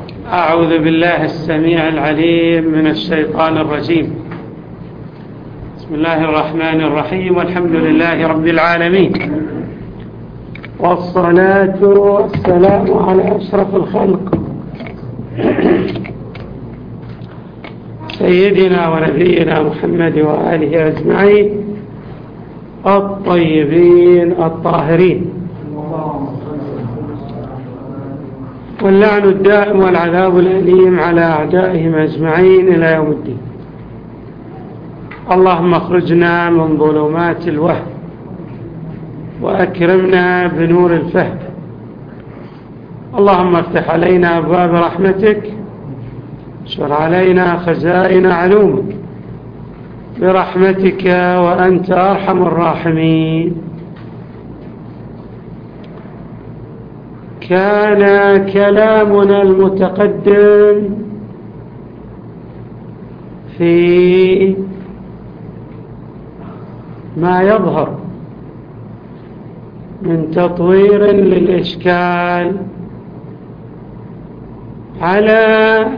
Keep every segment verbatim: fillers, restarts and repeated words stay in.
أعوذ بالله السميع العليم من الشيطان الرجيم. بسم الله الرحمن الرحيم، والحمد لله رب العالمين، والصلاة والسلام على أشرف الخلق سيدنا ونبينا محمد وآله أجمعين الطيبين الطاهرين، واللعن الدائم والعذاب الأليم على أعدائهم أجمعين إلى يوم الدين. اللهم اخرجنا من ظلمات الوهم وأكرمنا بنور الفهم. اللهم افتح علينا أبواب رحمتك، اشر علينا خزائن علومك برحمتك وأنت أرحم الراحمين. كان كلامنا المتقدم في ما يظهر من تطوير للإشكال على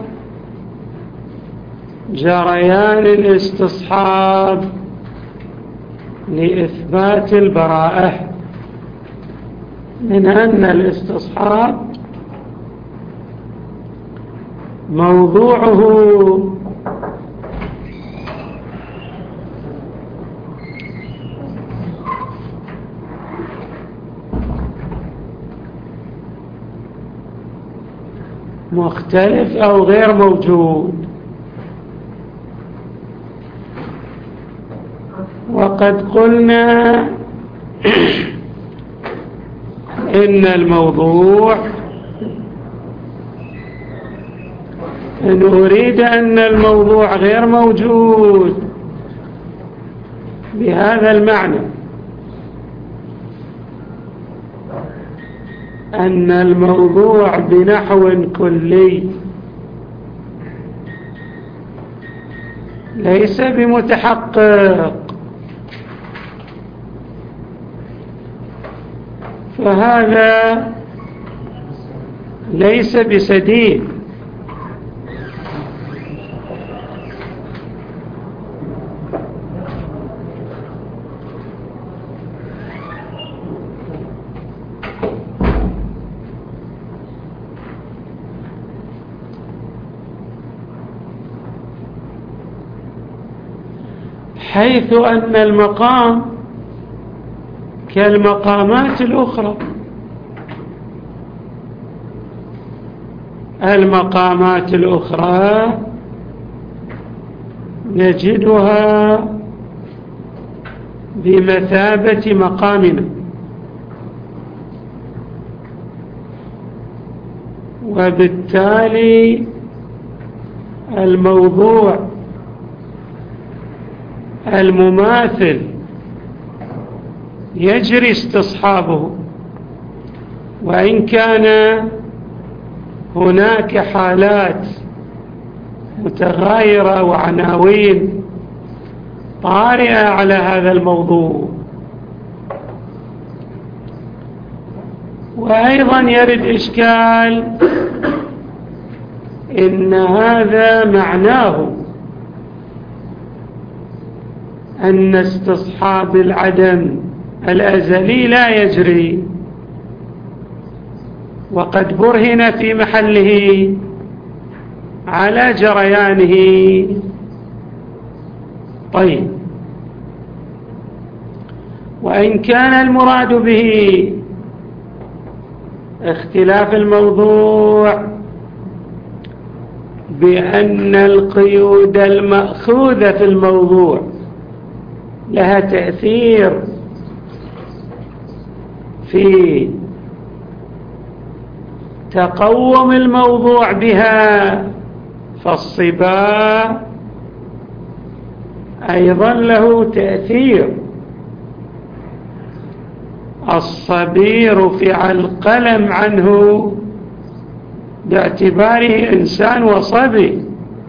جريان الاستصحاب لإثبات البراءة، من أن الاستصحاب موضوعه مختلف أو غير موجود. وقد قلنا إن الموضوع إن أريد أن الموضوع غير موجود بهذا المعنى، أن الموضوع بنحو كلي ليس بمتحقق، فهذا ليس بسديد. حيث أن المقام كالمقامات الأخرى، المقامات الأخرى نجدها بمثابة مقامنا، وبالتالي الموضوع المماثل يجري استصحابه، وإن كان هناك حالات متغايرة وعناوين طارئة على هذا الموضوع. وأيضا يرد إشكال إن هذا معناه أن استصحاب العدم الأزلي لا يجري، وقد برهن في محله على جريانه. طيب، وإن كان المراد به اختلاف الموضوع بأن القيود المأخوذة في الموضوع لها تأثير في تقوم الموضوع بها، فالصبا أيضا له تأثير. الصبي رفع القلم عنه باعتباره إنسان وصبي،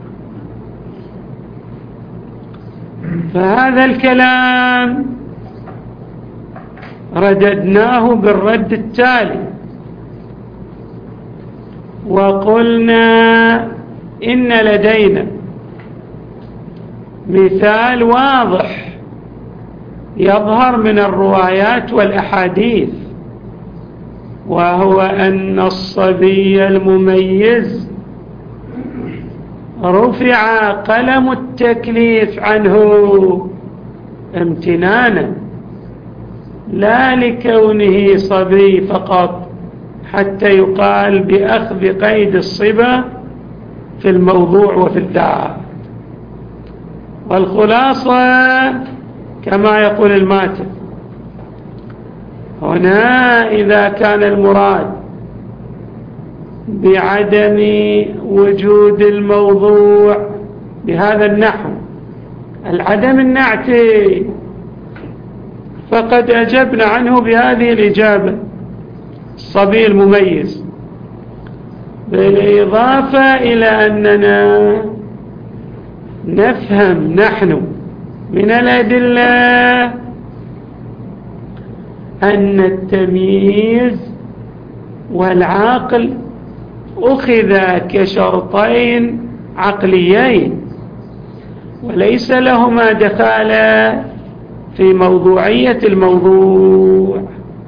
فهذا الكلام رددناه بالرد التالي: وقلنا إن لدينا مثال واضح يظهر من الروايات والأحاديث، وهو أن الصبي المميز رفع قلم التكليف عنه امتنانا، لا لكونه صبي فقط حتى يقال بأخذ قيد الصبا في الموضوع وفي الذات. والخلاصة كما يقول الماتن هنا، إذا كان المراد بعدم وجود الموضوع بهذا النحو العدم النعتي، فقد أجبنا عنه بهذه الإجابة: الصبي المميز، بالإضافة إلى أننا نفهم نحن من الأدلة أن التمييز والعقل أخذا كشرطين عقليين وليس لهما دخالة في موضوعية الموضوع.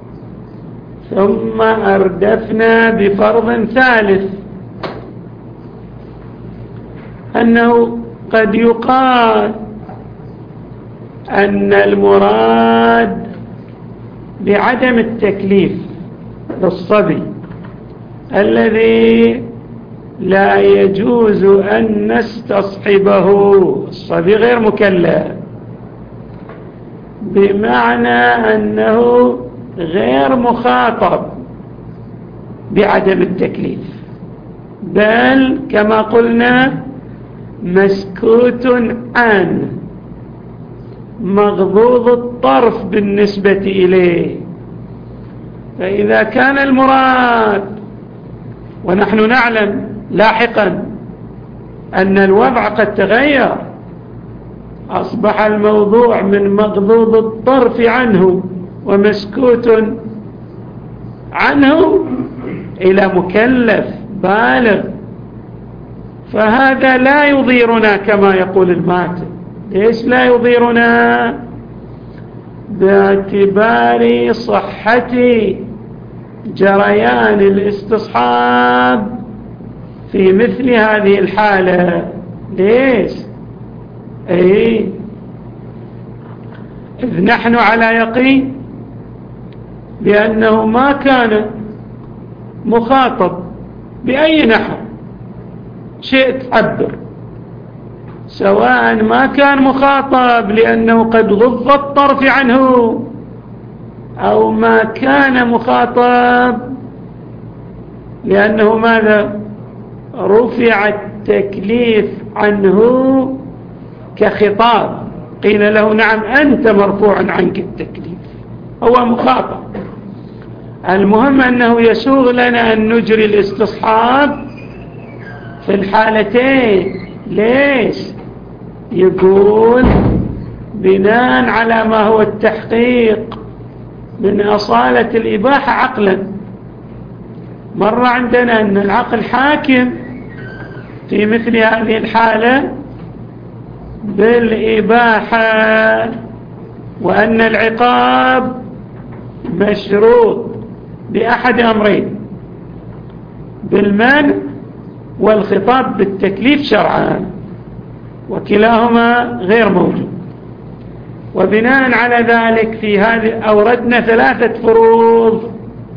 ثم أردفنا بفرض ثالث، أنه قد يقال أن المراد بعدم التكليف للصبي الذي لا يجوز أن نستصحبه، الصبي غير مكلف، بمعنى أنه غير مخاطب بعدم التكليف، بل كما قلنا مسكوت عنه، مغضوض الطرف بالنسبة إليه. فإذا كان المراد، ونحن نعلم لاحقا أن الوضع قد تغير، أصبح الموضوع من مغضوض الطرف عنه ومسكوت عنه إلى مكلف بالغ، فهذا لا يضيرنا كما يقول الماتن. ليش لا يضيرنا؟ باعتبار صحة جريان الاستصحاب في مثل هذه الحالة. ليش؟ أي إذ نحن على يقين بأنه ما كان مخاطب بأي نحو شئت عبر، سواء ما كان مخاطب لأنه قد غض الطرف عنه، أو ما كان مخاطب لأنه ماذا؟ رفع التكليف عنه كخطاب، قيل له نعم أنت مرفوع عنك التكليف، هو مخاطب. المهم أنه يسوغ لنا أن نجري الاستصحاب في الحالتين. ليش؟ يقول بناء على ما هو التحقيق من أصالة الإباحة عقلا. مر عندنا أن العقل حاكم في مثل هذه الحالة بالإباحة، وأن العقاب مشروط بأحد أمرين: بالمنع والخطاب بالتكليف شرعا، وكلاهما غير موجود. وبناء على ذلك في هذه أوردنا ثلاثة فروض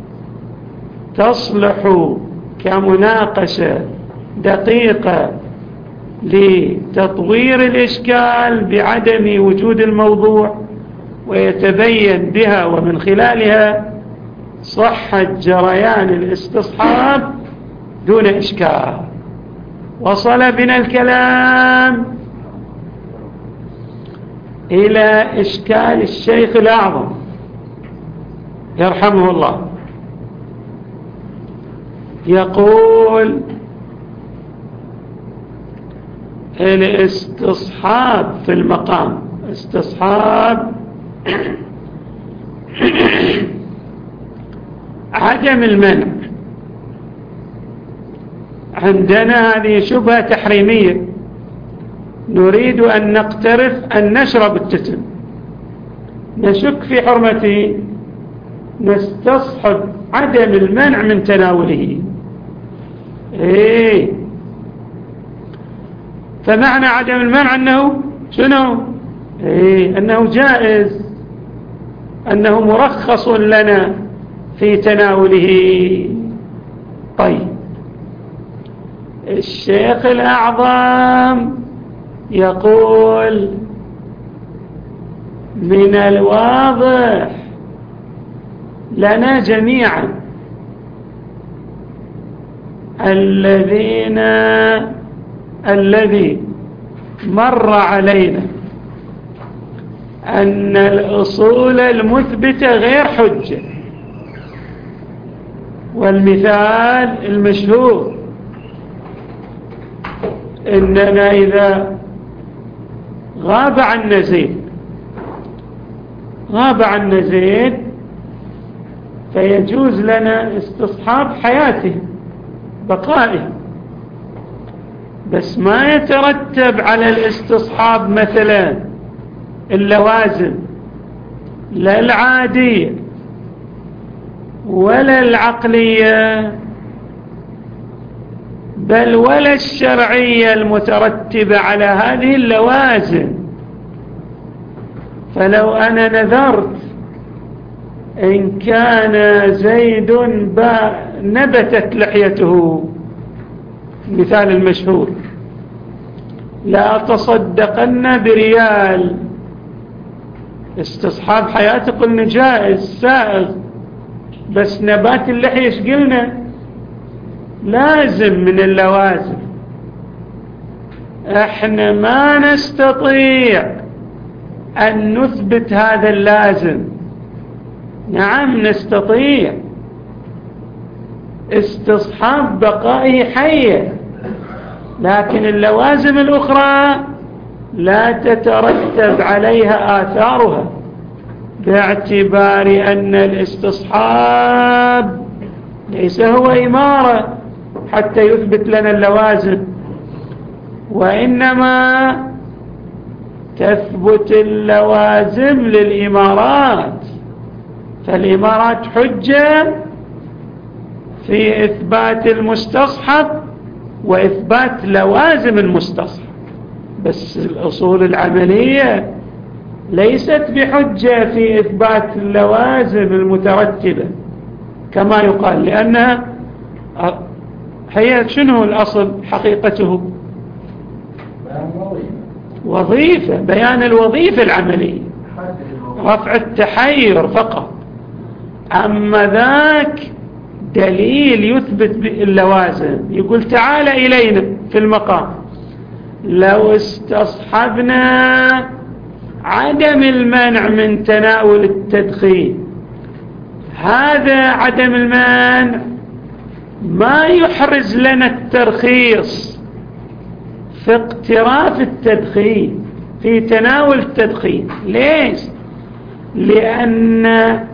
تصلح كمناقشة دقيقة لتطوير الإشكال بعدم وجود الموضوع، ويتبين بها ومن خلالها صحة جريان الاستصحاب دون إشكال. وصل بنا الكلام إلى إشكال الشيخ الأعظم يرحمه الله، يقول الاستصحاب في المقام استصحاب عدم المنع عندنا هذه شبهة تحريمية، نريد أن نقترف أن نشرب التتن، نشك في حرمته، نستصحب عدم المنع من تناوله. إيه فمعنى عدم المنع أنه شنو؟ إيه أنه جائز، أنه مرخص لنا في تناوله. طيب الشيخ الأعظم يقول من الواضح لنا جميعا الذين الذي مر علينا أن الأصول المثبتة غير حجة، والمثال المشهور إننا إذا غاب عنا زيد غاب عنا زيد فيجوز لنا استصحاب حياته بقائه، بس ما يترتب على الاستصحاب مثلا اللوازم لا العادية ولا العقلية بل ولا الشرعية المترتبة على هذه اللوازم. فلو أنا نذرت إن كان زيد نبتت لحيته، مثال المشهور، لا تصدقن بريال، استصحاب حياته قلنا جائز سائغ، بس نبات اللحية ايش قلنا؟ لازم من اللوازم. احنا ما نستطيع ان نثبت هذا اللازم. نعم نستطيع استصحاب بقائه حية، لكن اللوازم الأخرى لا تترتب عليها آثارها، باعتبار أن الاستصحاب ليس هو إمارة حتى يثبت لنا اللوازم، وإنما تثبت اللوازم للإمارات، فالإمارات حجة في إثبات المستصحب وإثبات لوازم المستصحب، بس الأصول العملية ليست بحجة في إثبات اللوازم المترتبة كما يقال، لأنها هي شنو الأصل حقيقته؟ وظيفة، بيان الوظيفة العملية، رفع التحير فقط. أما ذاك دليل يثبت اللوازم، يقول تعال إلينا في المقام لو استصحبنا عدم المنع من تناول التدخين، هذا عدم المنع ما يحرز لنا الترخيص في اقتراف التدخين، في تناول التدخين. ليش؟ لأن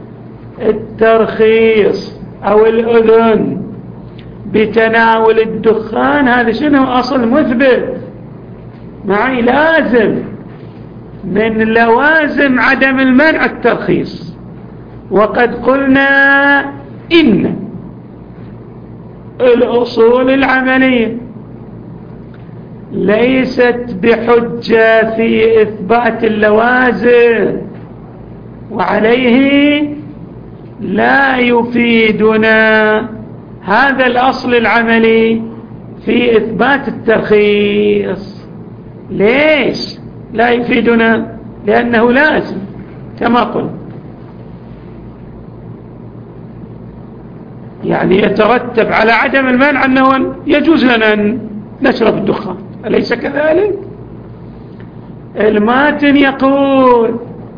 الترخيص أو الأذن بتناول الدخان هذا شنو أصل مثبت معي، لازم من لوازم عدم المنع الترخيص. وقد قلنا إن الأصول العملية ليست بحجة في إثبات اللوازم، وعليه لا يفيدنا هذا الأصل العملي في إثبات الترخيص. ليش لا يفيدنا؟ لأنه لازم كما قلت، يعني يترتب على عدم المنع أنه يجوز لنا أن نشرب الدخان، أليس كذلك؟ الماتن يقول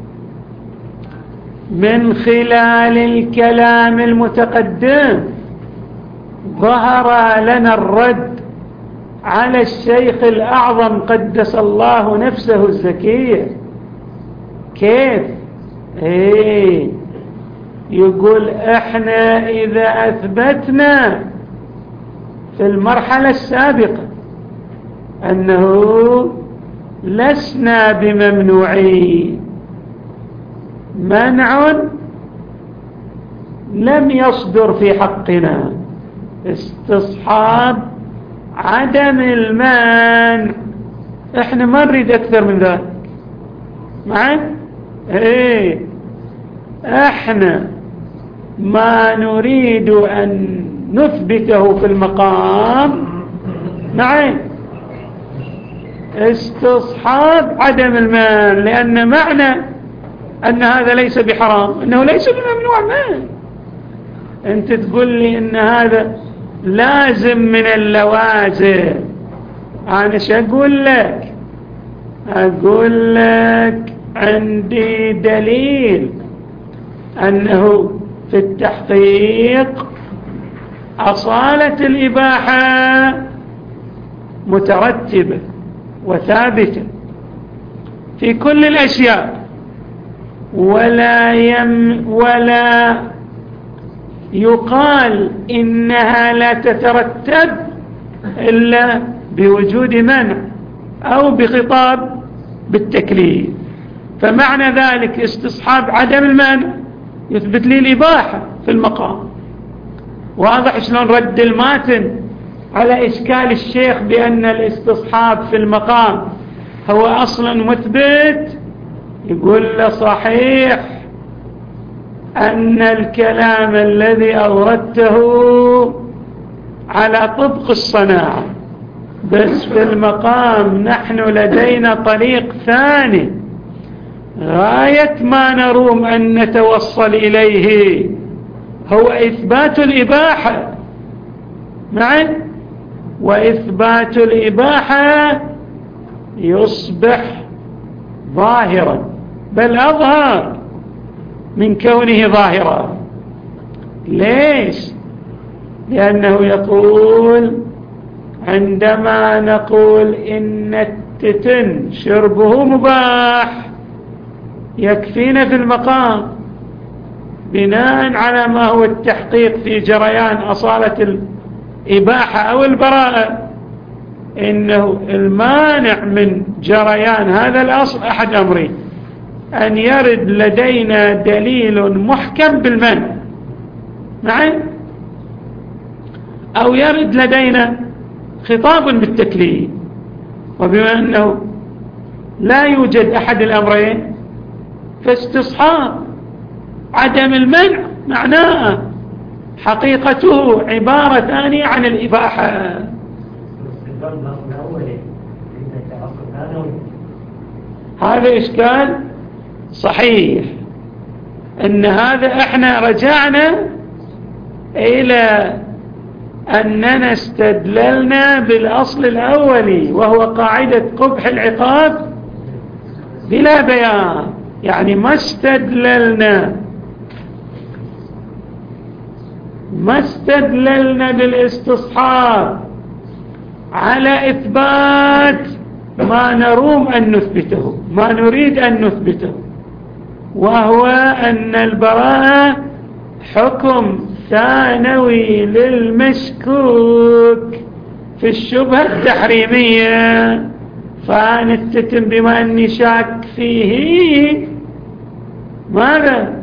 من خلال الكلام المتقدم ظهر لنا الرد على الشيخ الأعظم قدس الله نفسه الزكية. كيف؟ ايه يقول احنا اذا اثبتنا في المرحلة السابقة أنه لسنا بممنوعين، منع لم يصدر في حقنا، استصحاب عدم المانع، احنا ما نريد أكثر من ذلك. معي؟ ايه احنا ما نريد أن نثبته في المقام. معي؟ استصحاب عدم المانع، لأن معنى أن هذا ليس بحرام أنه ليس بممنوع. ما أنت تقول لي أن هذا لازم من اللوازم، أنا شو أقول لك؟ أقول لك عندي دليل أنه في التحقيق أصالة الإباحة مترتبة وثابتة في كل الأشياء، ولا يم ولا يقال إنها لا تترتب إلا بوجود منع أو بخطاب بالتكليف. فمعنى ذلك استصحاب عدم المانع يثبت لي الإباحة في المقام. واضح شلون رد الماتن على إشكال الشيخ بأن الاستصحاب في المقام هو أصلا مثبت؟ يقول له صحيح أن الكلام الذي أوردته على طبق الصناعة، بس في المقام نحن لدينا طريق ثاني غاية ما نروم أن نتوصل إليه، هو إثبات الإباحة. معي؟ وإثبات الإباحة يصبح ظاهرا، بل أظهر من كونه ظاهرا. ليش؟ لأنه يقول عندما نقول إن التتن شربه مباح يكفينا في المقام بناء على ما هو التحقيق في جريان أصالة الإباحة أو البراءة، إنه المانع من جريان هذا الأصل أحد أمرين: أن يرد لدينا دليل محكم بالمنع، معي؟ أو يرد لدينا خطاب بالتكليف. وبما أنه لا يوجد أحد الأمرين فاستصحاب عدم المنع معناه حقيقته عبارة ثانية عن الإباحة. هذا إشكال صحيح، أن هذا احنا رجعنا إلى أننا استدللنا بالأصل الأولي وهو قاعدة قبح العقاب بلا بيان، يعني ما استدللنا ما استدللنا بالاستصحاب على إثبات ما نروم أن نثبته، ما نريد أن نثبته، وهو أن البراءة حكم ثانوي للمشكوك في الشبهة التحريمية. فأنا التتم بما أني شاك فيه، ماذا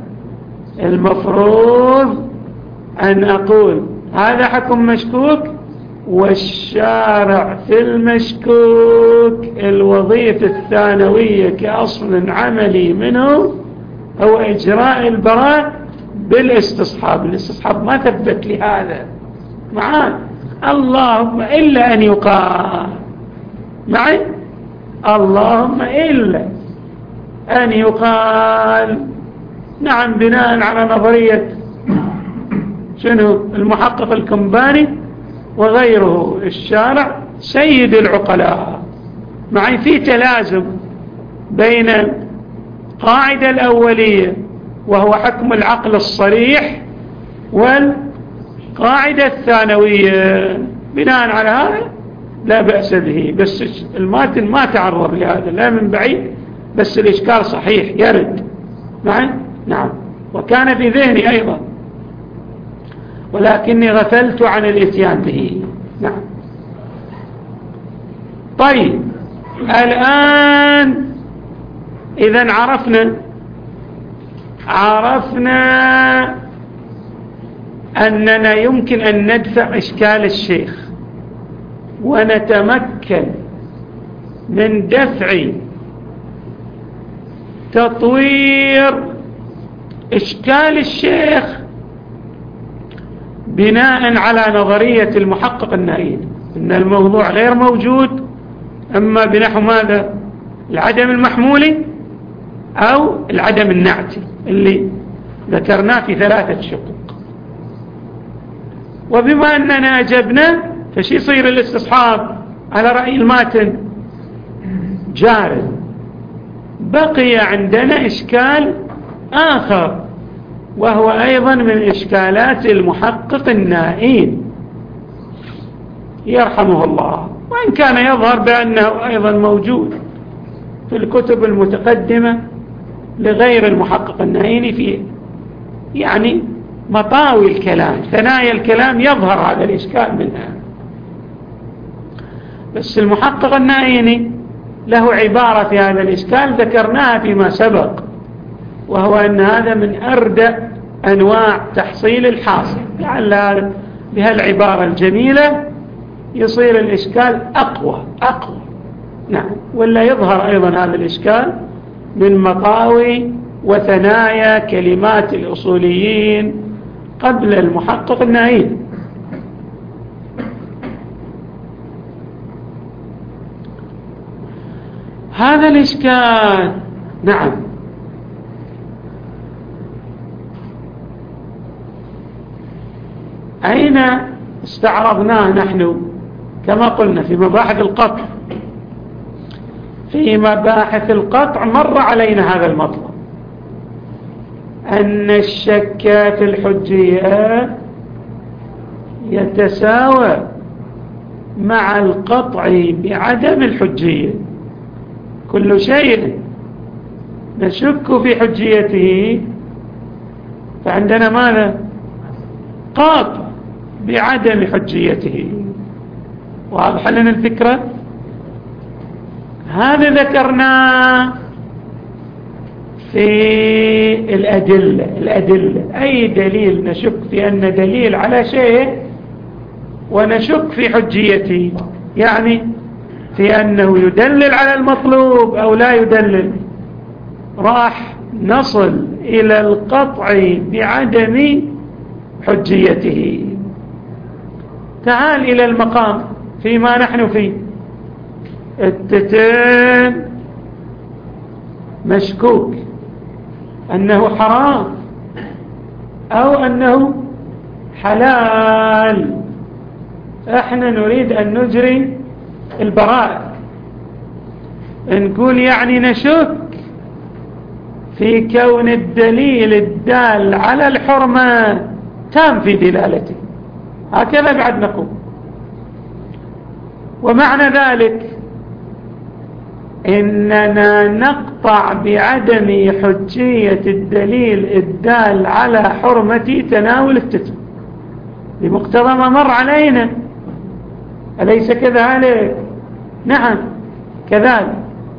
المفروض أن أقول؟ هذا حكم مشكوك، والشارع في المشكوك الوظيفة الثانوية كأصل عملي منه هو إجراء البراء بالاستصحاب. الاستصحاب ما ثبت لي هذا معاه، اللهم إلا أن يقال معي، اللهم إلا أن يقال نعم بناء على نظرية شنو المحقق الكمباني وغيره، الشارع سيد العقلاء. معي في تلازم بين القاعدة الأولية وهو حكم العقل الصريح والقاعدة الثانوية، بناء على هذا لا بأس به. بس الماتن ما تعرض لهذا لا من بعيد، بس الإشكال صحيح يرد معي. نعم، وكان في ذهني أيضا، ولكني غفلت عن الاتيان به. نعم. طيب الآن إذن عرفنا عرفنا أننا يمكن أن ندفع إشكال الشيخ ونتمكن من دفع تطوير إشكال الشيخ بناء على نظرية المحقق النائين أن الموضوع غير موجود، أما بنحو ماذا؟ العدم المحمولي أو العدم النعتي اللي ذكرناه في ثلاثة شقوق. وبما أننا أجبنا فشي يصير الاستصحاب على رأي الماتن جارد. بقي عندنا إشكال آخر وهو أيضا من إشكالات المحقق النائين يرحمه الله، وإن كان يظهر بأنه أيضا موجود في الكتب المتقدمة لغير المحقق النائين في يعني مطاوي الكلام، ثنايا الكلام يظهر هذا الإشكال منها. بس المحقق النائيني له عبارة في هذا الإشكال ذكرناها فيما سبق، وهو أن هذا من أردأ أنواع تحصيل الحاصل، لعل بهالعبارة الجميلة يصير الإشكال أقوى أقوى. نعم. ولا يظهر أيضا هذا الإشكال من مطاوي وثنايا كلمات الأصوليين قبل المحقق النائين. هذا الإشكال نعم أين استعرضناه نحن؟ كما قلنا في مباحث القطع. في مباحث القطع مر علينا هذا المطلب، أن الشك في الحجية يتساوى مع القطع بعدم الحجية. كل شيء نشك في حجيته فعندنا ماذا؟ قاطع بعدم حجيته. واضح لنا الفكرة؟ هذا ذكرناه في الأدلة. الأدلة أي دليل نشك في أن دليل على شيء ونشك في حجيته، يعني في أنه يدلل على المطلوب أو لا يدلل، راح نصل إلى القطع بعدم حجيته. تعال إلى المقام فيما نحن فيه. التتين مشكوك أنه حرام أو أنه حلال، احنا نريد أن نجري البراءة، نقول يعني نشك في كون الدليل الدال على الحرمة تام في دلالته، هكذا بعد نقول. ومعنى ذلك إننا نقطع بعدم حجية الدليل الدال على حرمة تناول التتم بمقتضى ما مر علينا، أليس كذلك؟ نعم كذلك.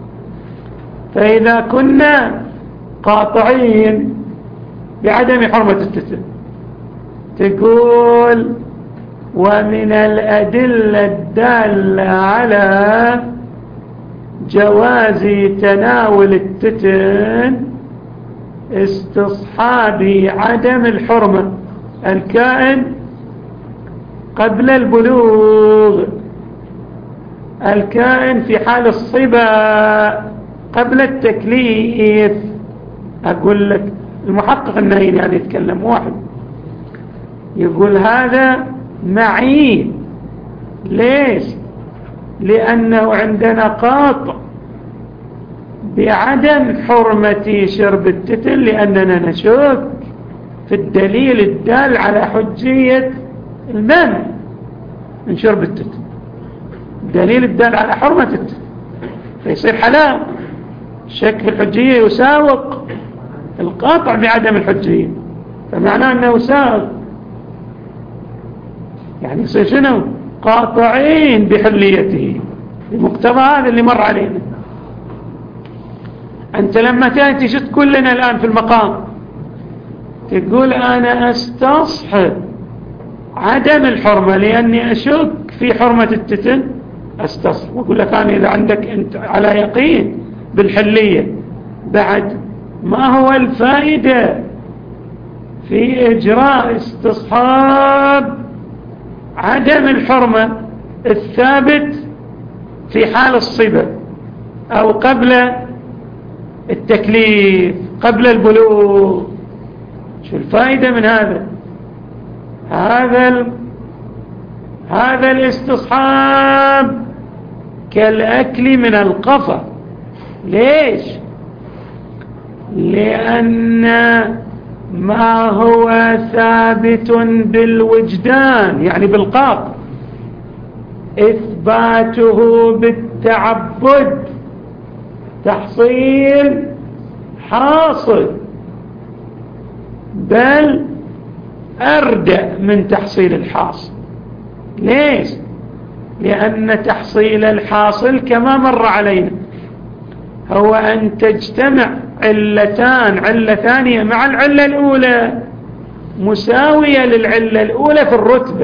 فإذا كنا قاطعين بعدم حرمة التتم تقول ومن الأدلة الدالة على جواز تناول التتن استصحاب عدم الحرمة الكائن قبل البلوغ، الكائن في حال الصبا قبل التكليف. أقول لك المحقق النائين يعني يتكلم واحد يقول هذا معين. ليش؟ لأنه عندنا قاطع بعدم حرمة شرب التتن، لأننا نشك في الدليل الدال على حجية المنع من شرب التتن، الدليل الدال على حرمة التتن فيصير حلال. الشك في الحجية يساوق القاطع بعدم الحجية، فمعناه أنه يساوق يعني يصير شنو؟ قاطعين بحليته بمقتضى هذا اللي مر علينا. أنت لما تأتي شو تقول لنا الآن في المقام؟ تقول أنا أستصحب عدم الحرمة لأني أشك في حرمة التتن، أستصحب. وأقول لك أنا إذا عندك أنت على يقين بالحلية، بعد ما هو الفائدة في إجراء استصحاب عدم الحرمة الثابت في حال الصبا أو قبل التكليف قبل البلوغ؟ شو الفائدة من هذا؟ هذا ال... هذا الاستصحاب كالأكل من القفا. ليش؟ لأن ما هو ثابت بالوجدان يعني بالقاطع إثباته بالتعبد تحصيل حاصل، بل أردأ من تحصيل الحاصل. ليش؟ لأن تحصيل الحاصل كما مر علينا هو أن تجتمع علتان، علة ثانية مع العلة الأولى مساوية للعلة الأولى في الرتبة.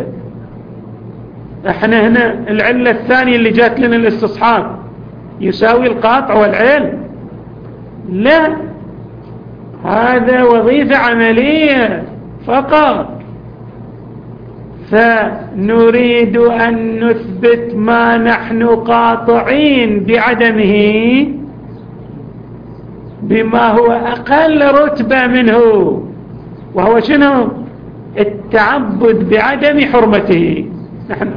احنا هنا العلة الثانية اللي جات لنا الاستصحاب يساوي القاطع والعلم؟ لا، هذا وظيفة عملية فقط. فنريد أن نثبت ما نحن قاطعين بعدمه بما هو أقل رتبة منه، وهو شنو؟ التعبد بعدم حرمته. نحن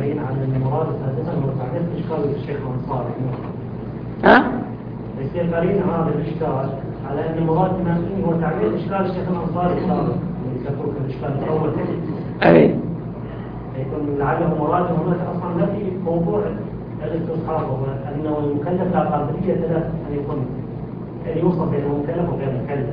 ها؟ يصير قرين هذا الإشكال على أن مراد المنقين هو تعبير إشكال الشيخ الأنصاري السابق اللي يذكرك الإشكال الأول. أي يكون لعله مراد هناك أصلا لا في موضوع الاستصحاب أنه المكلف لا قابلية له أن يكون أن يوصف بين المكلف وغير المكلف.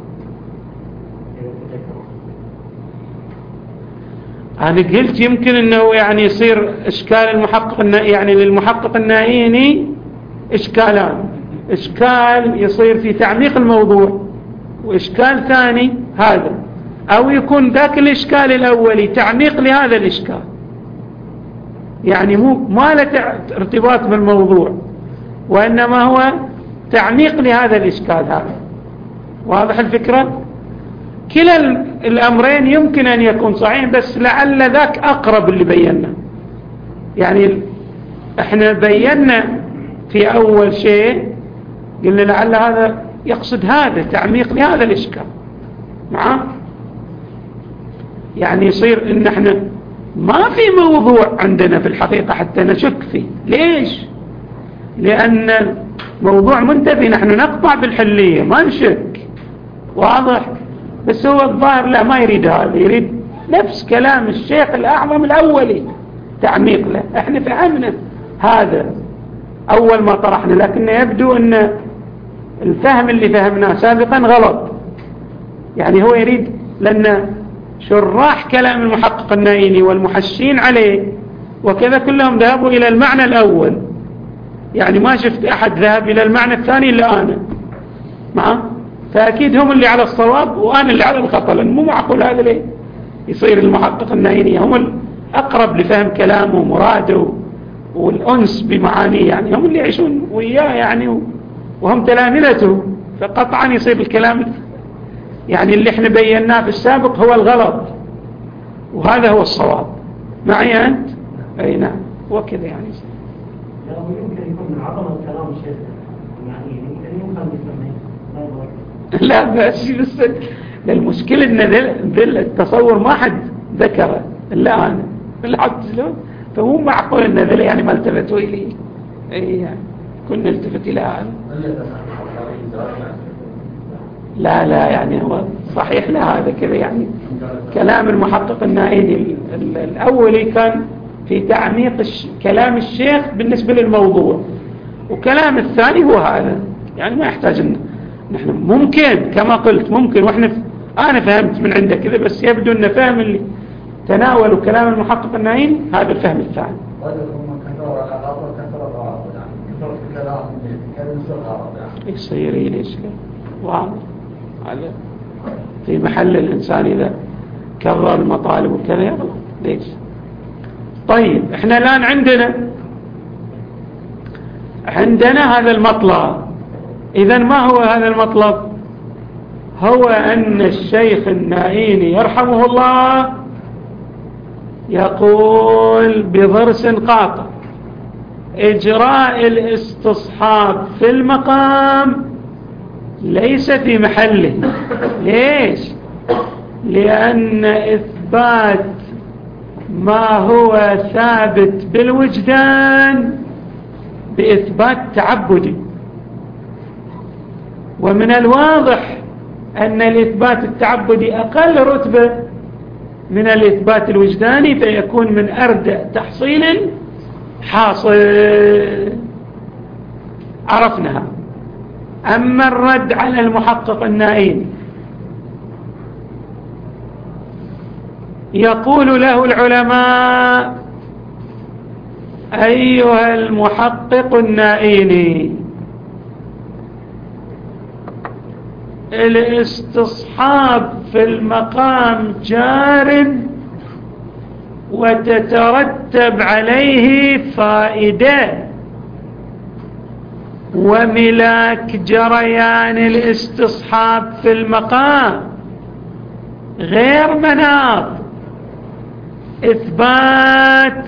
أنا قلت يمكن أنه يعني يصير إشكال المحقق يعني للمحقق النائيني إشكالان، إشكال يصير في تعميق الموضوع، وإشكال ثاني هذا، أو يكون ذاك الإشكال الأولي تعميق لهذا الإشكال، يعني مو ما له ارتباط بالموضوع وإنما هو تعميق لهذا الإشكال هذا. واضح الفكرة؟ كلا الأمرين يمكن أن يكون صحيح، بس لعل ذاك أقرب اللي بينا. يعني احنا بينا في أول شيء قلنا لعل هذا يقصد هذا تعميق لهذا الإشكال. نعم، يعني يصير إن احنا ما في موضوع عندنا في الحقيقة حتى نشك فيه. ليش؟ لأن موضوع منتفي، نحن نقطع بالحلية ما نشك. واضح؟ بس هو الظاهر لا ما يريد هذا، يريد نفس كلام الشيخ الأعظم الأولي تعميق له. احنا فهمنا هذا أول ما طرحنا، لكن يبدو أن الفهم اللي فهمناه سابقا غلط. يعني هو يريد، لأن شراح كلام المحقق النائيني والمحشين عليه وكذا كلهم ذهبوا إلى المعنى الأول، يعني ما شفت أحد ذهب إلى المعنى الثاني إلا أنا معه. فأكيد هم اللي على الصواب وأنا اللي على الخطأ، لأن مو معقول هذا ليه يصير المحقق النائيني هم الأقرب لفهم كلامه ومراده والأنس بمعانيه، يعني هم اللي يعيشون وياه يعني وهم تلامذته، فقطعا يصير الكلام يعني اللي احنا بيناه في السابق هو الغلط وهذا هو الصواب. معي أنت؟ أي نعم، وكذا يعني لا يمكن يكون من عظمة كلام الشيخ، يعني يمكن يمكن يسميه لا بس بس المشكلة ان ذل التصور ما حد ذكره الا انا العبد له، فمو معقول ان ذل يعني ما التفتوا اليه. اي يعني كنا نلتفت الى هذا. لا لا يعني هو صحيح لا هذا كذا، يعني كلام المحقق النائيني الاولي كان في تعميق كلام الشيخ بالنسبة للموضوع، وكلام الثاني هو هذا، يعني ما يحتاج ان نحن ممكن كما قلت ممكن، واحنا ف... انا فهمت من عندك كذا، بس يبدو ان فهم اللي تناولوا كلام المحقق النائيني هذا الفهم الثاني. يصير ليش واضح على في محل الإنسان إذا كرر المطالب وكذا يغلط ليش. طيب احنا الآن عندنا عندنا هذا المطلب. إذن ما هو هذا المطلب؟ هو أن الشيخ النائيني يرحمه الله يقول بضرس قاطع إجراء الاستصحاب في المقام ليس في محله. ليش؟ لأن إثبات ما هو ثابت بالوجدان بإثبات تعبدي، ومن الواضح أن الإثبات التعبدي أقل رتبة من الإثبات الوجداني، فيكون من أردأ تحصيل حاصل. عرفناها. أما الرد على المحقق النائين يقول له العلماء: أيها المحقق النائيني، الاستصحاب في المقام جار وتترتب عليه فائدة، وملاك جريان الاستصحاب في المقام غير مناط إثبات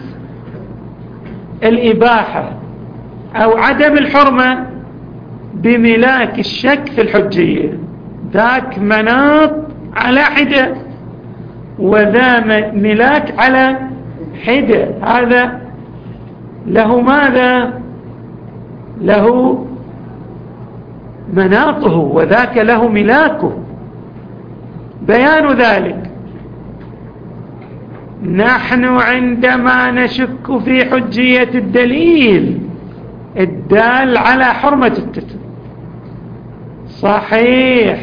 الإباحة أو عدم الحرمة بملاك الشك في الحجية. ذاك مناط على حدة وذا ملاك على حدة. هذا له ماذا؟ له مناطه وذاك له ملاكه. بيان ذلك: نحن عندما نشك في حجية الدليل الدال على حرمة التتر، صحيح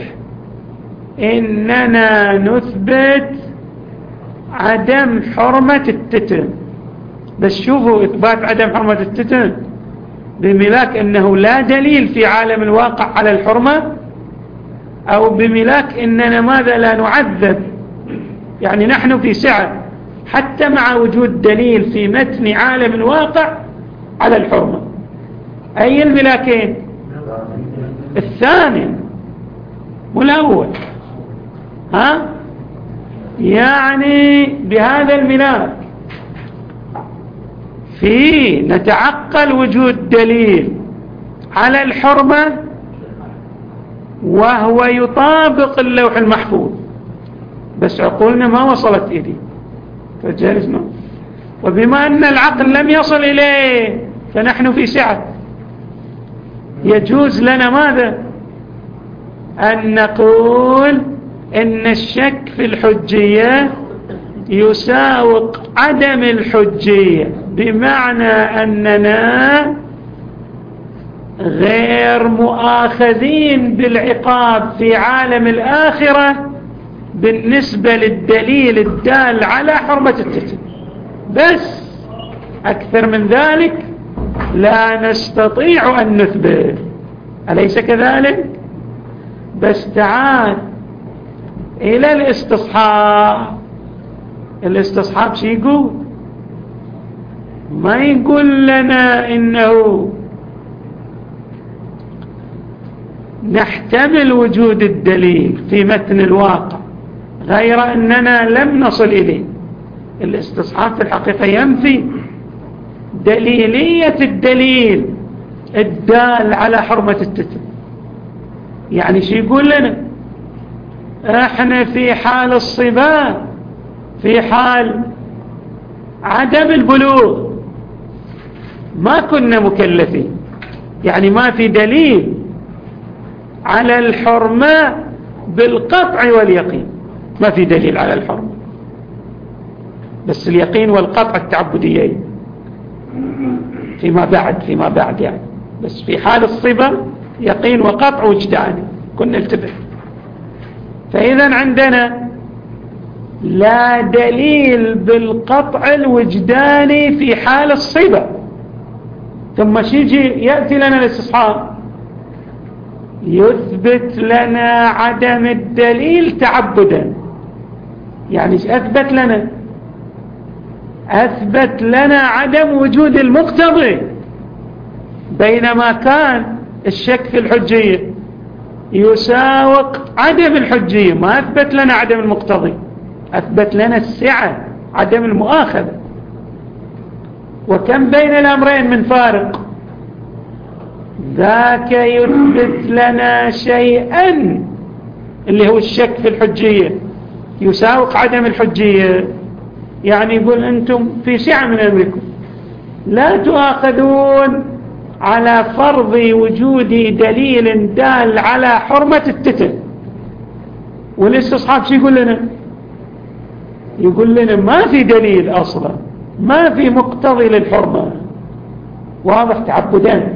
إننا نثبت عدم حرمة التتر، بس شوفوا إثبات عدم حرمة التتر بملاك أنه لا دليل في عالم الواقع على الحرمة، أو بملاك أننا ماذا لا نعذب، يعني نحن في سعة حتى مع وجود دليل في متن عالم الواقع على الحرمة. أي الملاكين؟ الثاني مو الأول. ها؟ يعني بهذا الملاك في نتعقل وجود دليل على الحرمة وهو يطابق اللوح المحفوظ، بس عقولنا ما وصلت إليه فجلسنا، وبما أن العقل لم يصل إليه فنحن في سعة. يجوز لنا ماذا؟ أن نقول إن الشك في الحجية يساوق عدم الحجية، بمعنى أننا غير مؤاخذين بالعقاب في عالم الآخرة بالنسبة للدليل الدال على حرمة التتر، بس أكثر من ذلك لا نستطيع أن نثبت. أليس كذلك؟ بس تعال إلى الاستصحاب. الاستصحاب شو يقول؟ ما يقول لنا إنه نحتمل وجود الدليل في متن الواقع غير أننا لم نصل إليه. الاستصحاب في الحقيقة ينفي دليلية الدليل الدال على حرمة التتر. يعني شو يقول لنا؟ احنا في حال الصبا، في حال عدم البلوغ ما كنا مكلفين، يعني ما في دليل على الحرمة بالقطع واليقين، ما في دليل على الحرمة، بس اليقين والقطع التعبديين فيما بعد فيما بعد يعني، بس في حال الصبا يقين وقطع وجداني كنا نلتبه. فإذا عندنا لا دليل بالقطع الوجداني في حال الصبا، ثم شيجي يأتي لنا الاستصحاب يثبت لنا عدم الدليل تعبدا. يعني أثبت لنا أثبت لنا عدم وجود المقتضي، بينما كان الشك في الحجية يساوق عدم الحجية، ما أثبت لنا عدم المقتضي، أثبت لنا السعة عدم المؤاخذة. وكم بين الأمرين من فارق، ذاك يثبت لنا شيئا اللي هو الشك في الحجية يساوق عدم الحجية، يعني يقول أنتم في سعة من أمركم لا تؤاخذون على فرض وجود دليل دال على حرمة التتر. والاستصحاب شو يقول لنا؟ يقول لنا ما في دليل أصلا، ما في مقتضي للحرمة. واضح تعبدان.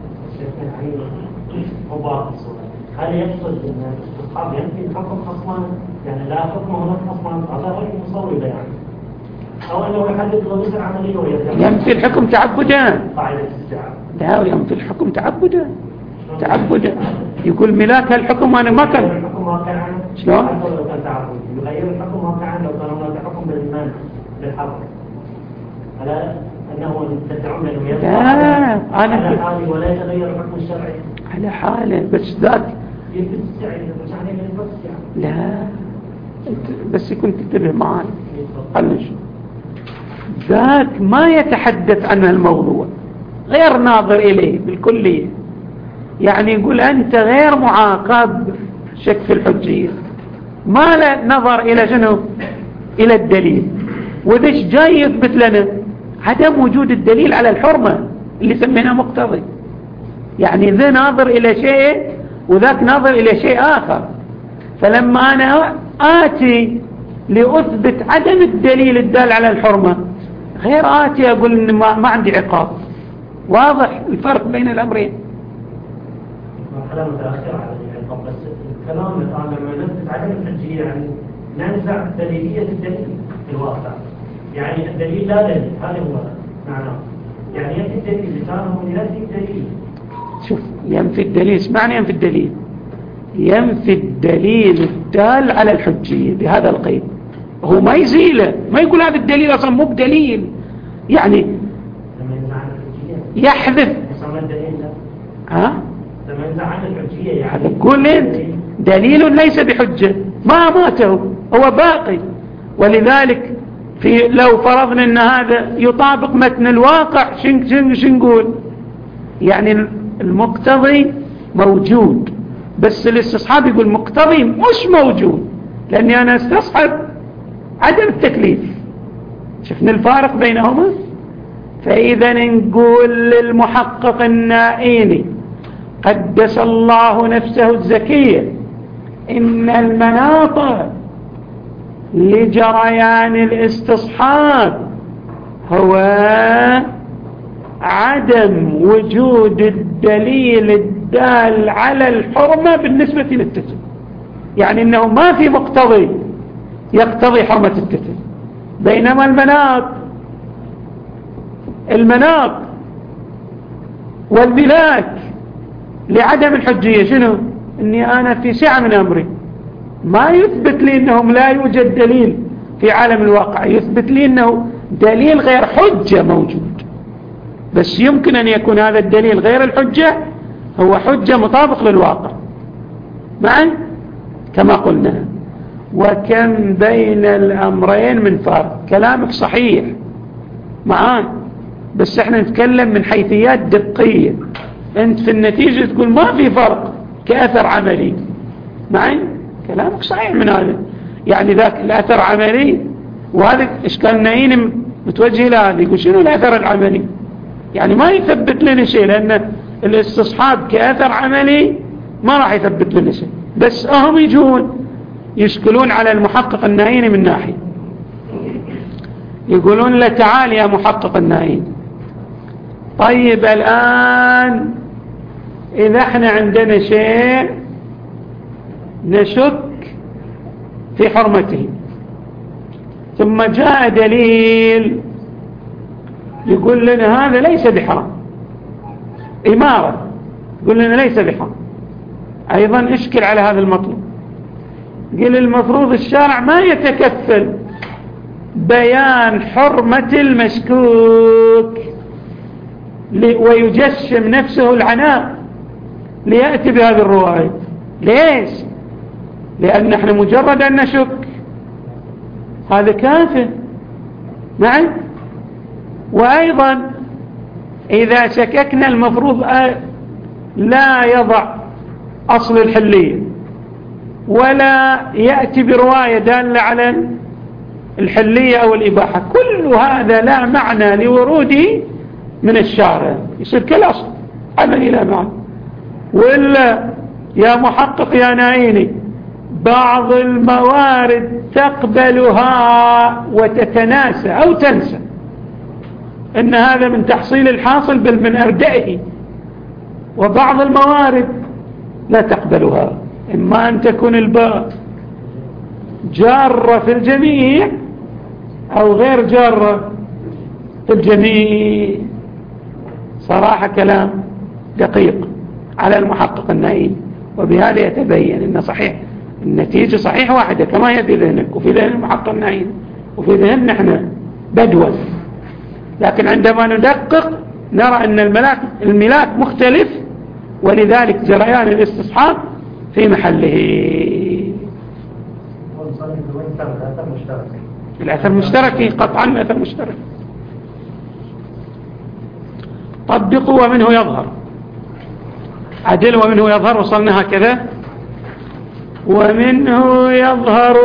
هل يقصد أن الاستصحاب ينفي الحكم أصلا؟ يعني لا حكم هناك أصلا على رأي مصوبة يعني، أو أنه يحدد الوظيفة العملية ويرجع ينفي الحكم تعبدا. قاعدة الاستيعاب لا، ينفي الحكم تعبدا تعبدا. يقول ملاك الحكم أنا ما كان الحكم واقعا. شلون؟ حتى لو كان تعبد يغير الحكم واقعا لو كان هناك حكم بالإيمان بالحظر. ألا أنه تدعون أنه يبقى لا أنا على حاله ولا يتغير الحكم الشرعي على حاله، بس ذاك لا بس كنت تنتبه معي. خلنا نشوف ذاك ما يتحدث عن الموضوع، غير ناظر إليه بالكلية. يعني يقول أنت غير معاقب شك في الحجية، ما له نظر إلى شنو؟ إلى الدليل. وذش جاي يثبت لنا عدم وجود الدليل على الحرمة اللي سميناه مقتضي. يعني ذا ناظر إلى شيء وذاك ناظر إلى شيء آخر. فلما أنا آتي لأثبت عدم الدليل الدال على الحرمة، غير آتي أقول إن ما, ما عندي عقاب. واضح الفرق بين الأمرين. كلام متأخر على العقاب، بس الكلام الآن لما نثبت عدم الحجية يعني ننزع دليلية الدليل في الواقع. يعني الدليل لا دليل، هذا هو معناه. يعني ينفي الدليل لسانه ينفي الدليل. شوف ينفي الدليل، اسمعني ينفي الدليل ينفي الدليل الدال على الحجية بهذا القيد. هو ما يزيله، ما يقول هذا الدليل أصلا مو بدليل. يعني لما ينزع عن الحجية يحذف يسمى الدليل ده. ها؟ لما ينزع عن الحجية يعني قول انت دليل ليس بحجة، ما ماته هو باقي. ولذلك في لو فرضنا ان هذا يطابق متن الواقع شن شن شن نقول؟ يعني المقتضي موجود، بس الاستصحاب يقول مقتضي مش موجود، لاني انا استصحب عدم التكليف. شفنا الفارق بينهما. فاذا نقول للمحقق النائيني قدس الله نفسه الزكية إن المناط لجريان الاستصحاب هو عدم وجود الدليل الدال على الحرمة بالنسبة للتتر. يعني إنه ما في مقتضي يقتضي حرمة التتر، بينما المناط المناط والملاك لعدم الحجية شنو؟ إني أنا في سعة من أمري، ما يثبت لي أنهم لا يوجد دليل في عالم الواقع، يثبت لي أنه دليل غير حجة موجود. بس يمكن أن يكون هذا الدليل غير الحجة هو حجة مطابق للواقع معا كما قلنا. وكم بين الأمرين من فرق. كلامك صحيح معان، بس احنا نتكلم من حيثيات دقية. انت في النتيجة تقول ما في فرق كأثر عملي معي. كلامك صحيح من هذا، يعني ذاك الأثر عملي، وهذا إشكال نعين متوجه لهذا يقول شنو الأثر العملي؟ يعني ما يثبت لنا شيء، لأن الاستصحاب كأثر عملي ما راح يثبت لنا شيء. بس أهم يجون يشكلون على المحقق النعين من ناحية، يقولون له تعال يا محقق النعين، طيب الآن إذا احنا عندنا شيء نشك في حرمته ثم جاء دليل يقول لنا هذا ليس بحرام، إمارة يقول لنا ليس بحرام، أيضا اشكل على هذا المطلوب. قل المفروض الشارع ما يتكفل بيان حرمة المشكوك ويجشم نفسه العناء ليأتي بهذه الرواية. ليش؟ لأن نحن مجرد أن نشك هذا كافر. نعم. وأيضا إذا شككنا المفروض لا يضع أصل الحلية ولا يأتي برواية دالة على الحلية أو الإباحة، كل هذا لا معنى لوروده من الشارع، يصير كالأصل عمل لا معنى. وإلا يا محقق يا نايني بعض الموارد تقبلها وتتناسى أو تنسى إن هذا من تحصيل الحاصل بل من أردائه، وبعض الموارد لا تقبلها، إما أن تكون الباء جارة في الجميع أو غير جارة في الجميع. صراحة كلام دقيق على المحقق النائم، وبهذا يتبين أن صحيح النتيجة صحيح واحدة كما هي في ذهنك وفي ذهن المحقق النائم وفي ذهن نحن بدوا، لكن عندما ندقق نرى أن الملاك, الملاك مختلف، ولذلك جريان الاستصحاب في محله. الأثر مشترك قطعا، الأثر مشترك. طبقوا ومنه يظهر، عدل ومنه يظهر، وصلنا هكذا. ومنه يظهر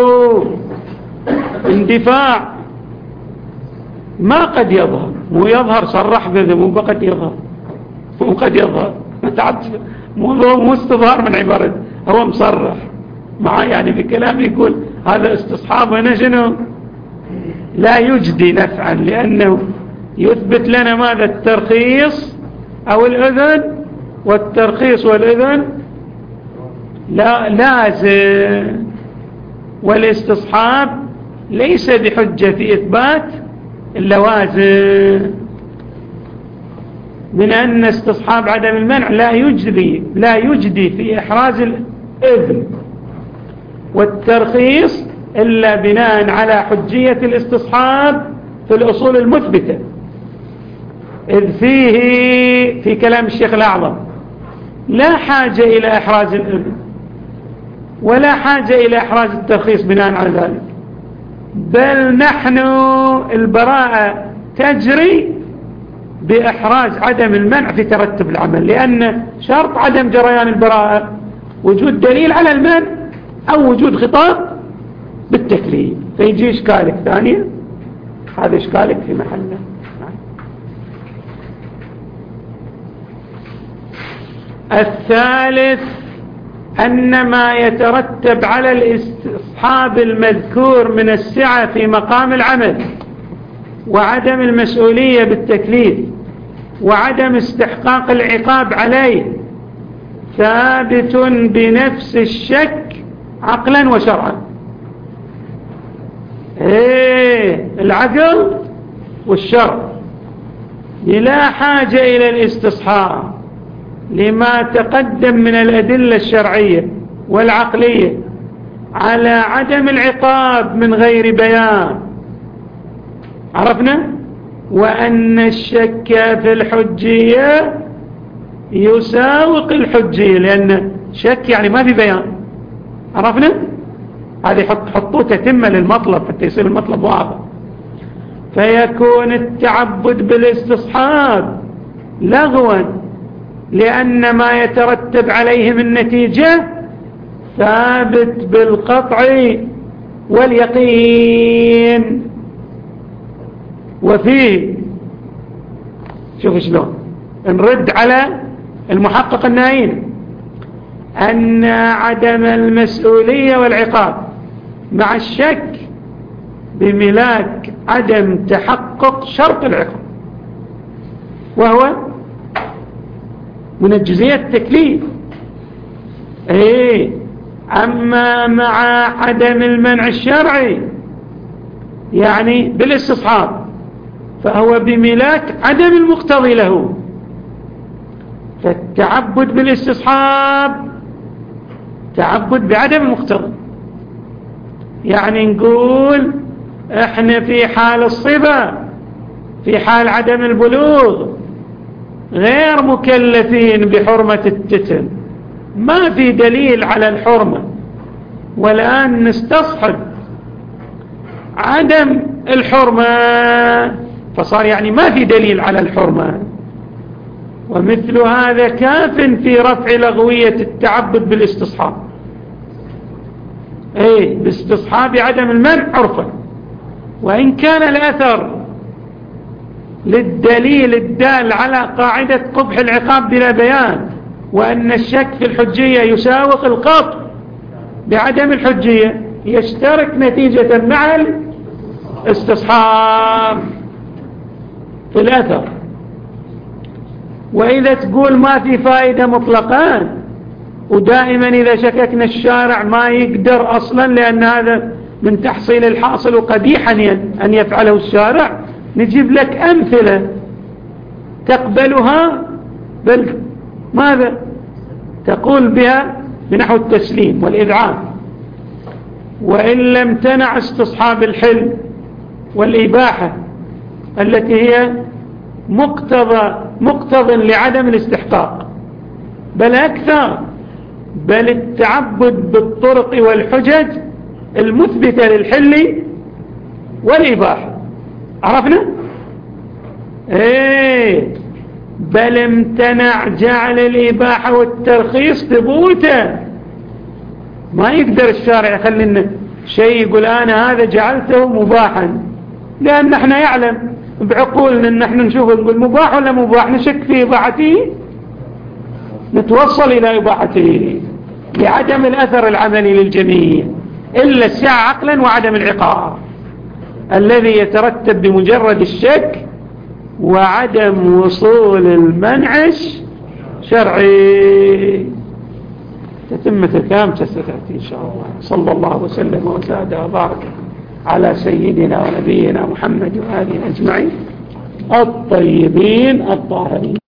اندفاع ما قد يظهر، مو يظهر صرح بذا، مو قد يظهر، مو قد يظهر، مو مستظهر من عبارة هو مصرح معه، يعني في كلام يقول هذا استصحاب هنا شنو لا يجدي نفعا، لأنه يثبت لنا ماذا؟ الترخيص أو الأذن، والترخيص والأذن لا لازم، والاستصحاب ليس بحجة في إثبات اللوازم، من أن استصحاب عدم المنع لا يجدي لا يجدي في إحراز الإذن والترخيص إلا بناء على حجية الاستصحاب في الأصول المثبتة، إذ فيه في كلام الشيخ الأعظم لا حاجة إلى إحراز الإذن ولا حاجة إلى إحراز الترخيص بناء على ذلك، بل نحن البراءة تجري بإحراز عدم المنع في ترتب العمل، لأن شرط عدم جريان البراءة وجود دليل على المنع أو وجود خطاب بالتكليف. فيجي إشكالك ثانية، هذا إشكالك في محله. الثالث أن ما يترتب على الاستصحاب المذكور من السعة في مقام العمل وعدم المسؤولية بالتكليف وعدم استحقاق العقاب عليه ثابت بنفس الشك عقلا وشرعا. ايه العقل والشرع لا حاجة إلى الاستصحاب لما تقدم من الأدلة الشرعية والعقلية على عدم العقاب من غير بيان. عرفنا؟ وأن الشك في الحجية يساوق الحجية، لأن شك يعني ما في بيان. عرفنا؟ هذه حط حطوه تتمة للمطلب حتى يصير المطلب واضح. فيكون التعبد بالاستصحاب لغوا، لأن ما يترتب عليه من نتيجة ثابت بالقطع واليقين. وفيه شوف شلون نرد على المحقق النائين أن عدم المسؤولية والعقاب مع الشك بملاك عدم تحقق شرط العقاب، وهو من الجزئية التكليف. ايه اما مع عدم المنع الشرعي يعني بالاستصحاب، فهو بملاك عدم المقتضي له. فالتعبد بالاستصحاب تعبد بعدم المقتضي. يعني نقول احنا في حال الصبا، في حال عدم البلوغ، غير مكلفين بحرمة التتم، ما في دليل على الحرمة، والآن نستصحب عدم الحرمة، فصار يعني ما في دليل على الحرمة. ومثل هذا كاف في رفع لغوية التعبد بالاستصحاب، ايه باستصحاب عدم المنع عرفا، وإن كان الأثر للدليل الدال على قاعدة قبح العقاب بلا بيان، وأن الشك في الحجية يساوق القطع بعدم الحجية، يشترك نتيجة مع الاستصحاب في الأثر. وإذا تقول ما في فائدة مطلقا، ودائما إذا شككنا الشارع ما يقدر أصلا لأن هذا من تحصيل الحاصل وقبيحا أن يفعله الشارع، نجيب لك أمثلة تقبلها، بل ماذا تقول بها بنحو التسليم والإذعان. وإن لم تنع استصحاب الحل والإباحة التي هي مقتضى مقتضى لعدم الاستحقاق، بل أكثر، بل التعبد بالطرق والحجج المثبتة للحل والإباحة. عرفنا؟ ايه بل امتنع جعل الإباحة والترخيص ثبوتا. ما يقدر الشارع يخلي لنا شيء يقول أنا هذا جعلته مباحا، لأن احنا يعلم بعقولنا ان احنا نشوف نقول مباح ولا مباح، نشك في إباحته، نتوصل إلى إباحته لعدم الأثر العملي للجميع، إلا السعة عقلا وعدم العقاب الذي يترتب بمجرد الشك وعدم وصول المنع شرعي. تتمة الكلام ستأتي إن شاء الله. صلى الله وسلم وزاد وبارك على سيدنا ونبينا محمد وآله أجمعين الطيبين الطاهرين.